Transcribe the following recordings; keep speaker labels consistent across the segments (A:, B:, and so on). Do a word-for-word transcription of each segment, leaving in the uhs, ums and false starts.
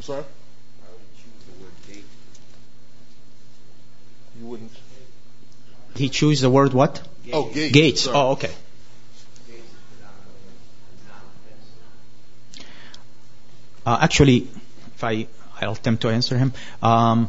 A: I'm sorry? You wouldn't.
B: He chose the word what?
A: Oh, gates.
B: Gates.
A: Sorry.
B: Oh, okay. Uh, actually, if I, I'll attempt to answer him. Um,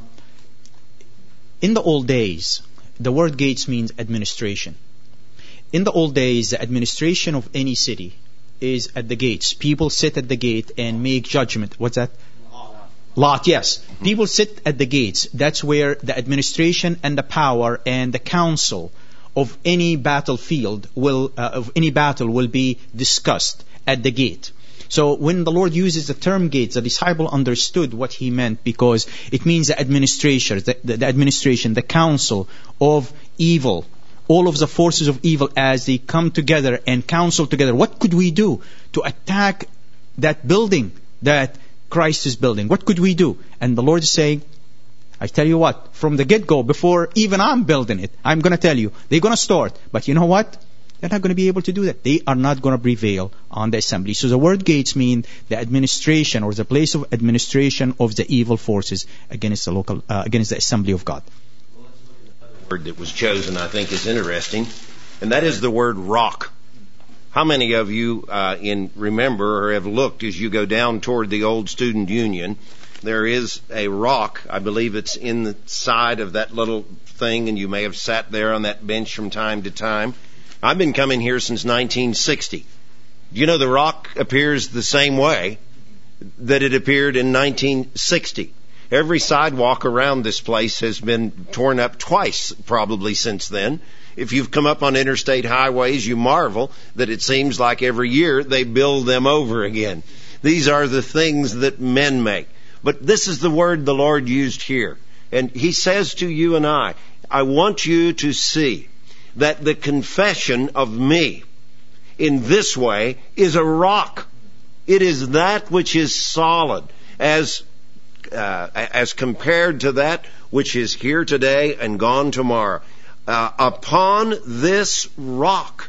B: in the old days, the word gates means administration. In the old days, the administration of any city is at the gates. People sit at the gate and make judgment. What's that? Lot, yes. Mm-hmm. People sit at the gates. That's where the administration and the power and the council of any battlefield will, uh, of any battle will be discussed at the gate. So when the Lord uses the term gates, the disciple understood what he meant, because it means the administration, the, the, the administration, the council of evil, all of the forces of evil as they come together and counsel together. What could we do to attack that building that Christ is building? What could we do? And the Lord is saying, I tell you what, from the get-go, before even I'm building it, I'm going to tell you, they're going to start. But you know what? They're not going to be able to do that. They are not going to prevail on the assembly. So the word gates mean the administration or the place of administration of the evil forces against the local, uh, against the assembly of God.
C: Word that was chosen, I think, is interesting, and that is the word rock. How many of you uh, in remember or have looked as you go down toward the old Student Union? There is a rock. I believe it's in the side of that little thing, and you may have sat there on that bench from time to time. I've been coming here since nineteen sixty. You know, the rock appears the same way that it appeared in nineteen sixty. Every sidewalk around this place has been torn up twice, probably since then. If you've come up on interstate highways, you marvel that it seems like every year they build them over again. These are the things that men make. But this is the word the Lord used here. And He says to you and I, I want you to see that the confession of me in this way is a rock. It is that which is solid as uh, as compared to that which is here today and gone tomorrow. Uh, upon this rock,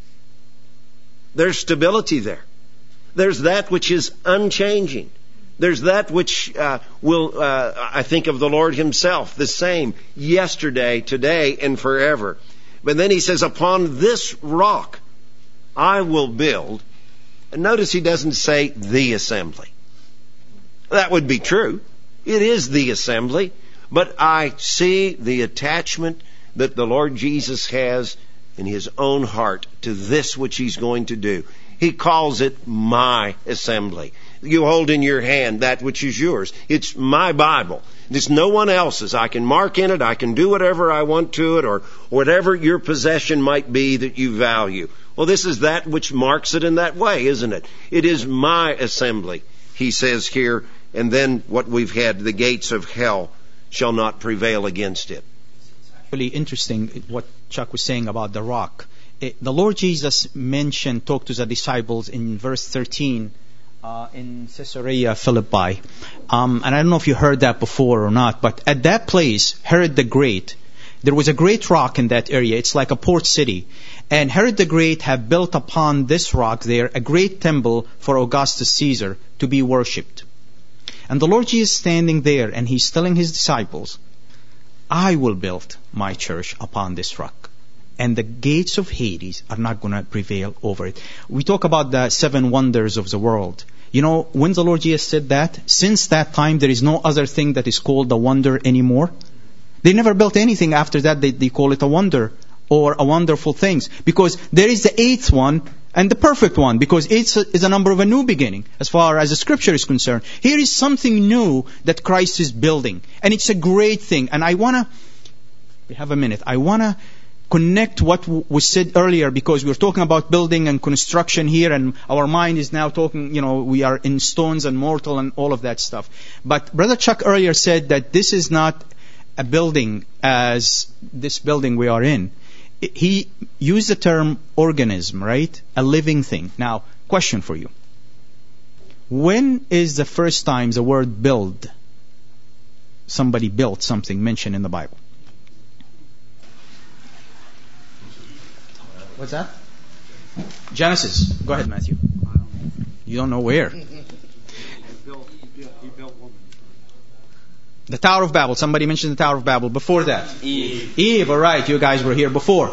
C: there's stability there. There's that which is unchanging. There's that which uh, will, uh, I think of the Lord Himself, the same yesterday, today, and forever. But then He says, upon this rock I will build. And notice He doesn't say the assembly. That would be true. It is the assembly. But I see the attachment that the Lord Jesus has in His own heart to this which He's going to do. He calls it my assembly. You hold in your hand that which is yours. It's my Bible. It's no one else's. I can mark in it. I can do whatever I want to it, or whatever your possession might be that you value. Well, this is that which marks it in that way, isn't it? It is my assembly, He says here. And then what we've had, the gates of hell shall not prevail against it.
B: Really interesting what Chuck was saying about the rock. It, the Lord Jesus mentioned, talked to the disciples in verse thirteen uh, in Caesarea Philippi. Um, and I don't know if you heard that before or not, but at that place, Herod the Great, there was a great rock in that area. It's like a port city. And Herod the Great had built upon this rock there a great temple for Augustus Caesar to be worshipped. And the Lord Jesus standing there, and He's telling His disciples, I will build my church upon this rock, and the gates of Hades are not going to prevail over it. We talk about the seven wonders of the world. You know, when the Lord Jesus said that, since that time there is no other thing that is called a wonder anymore. They never built anything after that. They, they call it a wonder or a wonderful things, because there is the eighth one and the perfect one, because eight is a number of a new beginning as far as the Scripture is concerned. Here is something new that Christ is building, and it's a great thing. And I want to, we have a minute, I want to connect what w- was said earlier, because we were talking about building and construction here, and our mind is now talking, you know, we are in stones and mortal and all of that stuff. But Brother Chuck earlier said that this is not a building as this building we are in. He used the term organism, right? A living thing. Now, question for you. When is the first time the word build, somebody built something, mentioned in the Bible? What's that? Genesis. Go ahead, Matthew. You don't know where.
A: Yeah, he built woman.
B: The Tower of Babel. Somebody mentioned the Tower of Babel. Before that?
D: Eve.
B: Eve, all right. You guys were here before.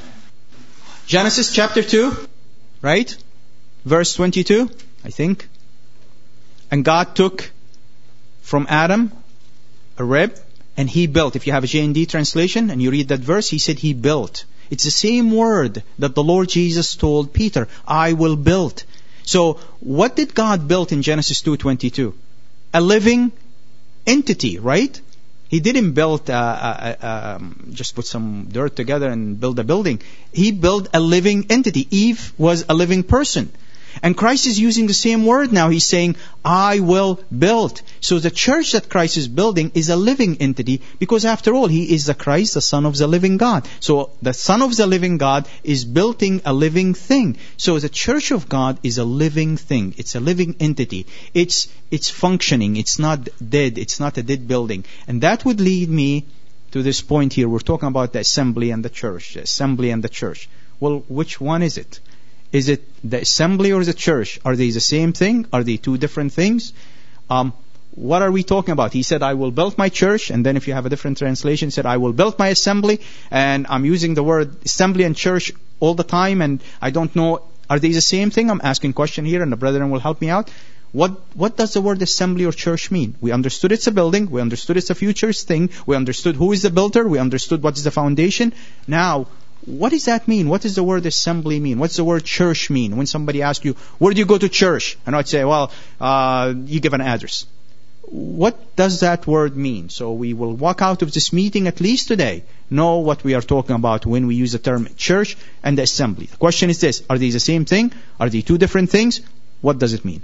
B: Genesis chapter two, right? Verse twenty-two, I think. And God took from Adam a rib and he built. If you have a J and D translation and you read that verse, he said he built. It's the same word that the Lord Jesus told Peter, I will build. So what did God build in Genesis two twenty-two? A living entity, right? He didn't build, uh, uh, uh, um, just put some dirt together and build a building. He built a living entity. Eve was a living person. And Christ is using the same word now. He's saying, I will build. So the church that Christ is building is a living entity because after all, He is the Christ, the Son of the living God. So the Son of the living God is building a living thing. So the church of God is a living thing. It's a living entity. It's, it's functioning. It's not dead. It's not a dead building. And that would lead me to this point here. We're talking about the assembly and the church. The assembly and the church. Well, which one is it? Is it the assembly or the church? Are they the same thing? Are they two different things? Um, what are we talking about? He said, I will build my church. And then if you have a different translation, he said, I will build my assembly. And I'm using the word assembly and church all the time. And I don't know, are they the same thing? I'm asking a question here and the brethren will help me out. What what does the word assembly or church mean? We understood it's a building. We understood it's a futures thing. We understood who is the builder. We understood what is the foundation. Now, what does that mean? What does the word assembly mean? What's the word church mean? When somebody asks you, where do you go to church? And I'd say, well, uh, you give an address. What does that word mean? So we will walk out of this meeting at least today, know what we are talking about when we use the term church and the assembly. The question is this, are these the same thing? Are they two different things? What does it mean?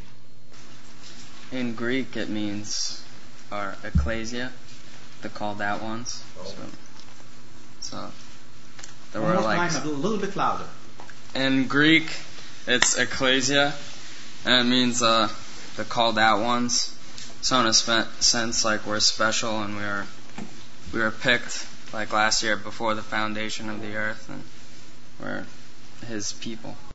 D: In Greek, it means our ecclesia, the called out ones. So, so there were like
B: a little bit louder.
D: In Greek, it's ecclesia, and it means uh, the called out ones. So in a spe- sense, like we're special and we are we were picked like last year before the foundation of the earth, and we're His people.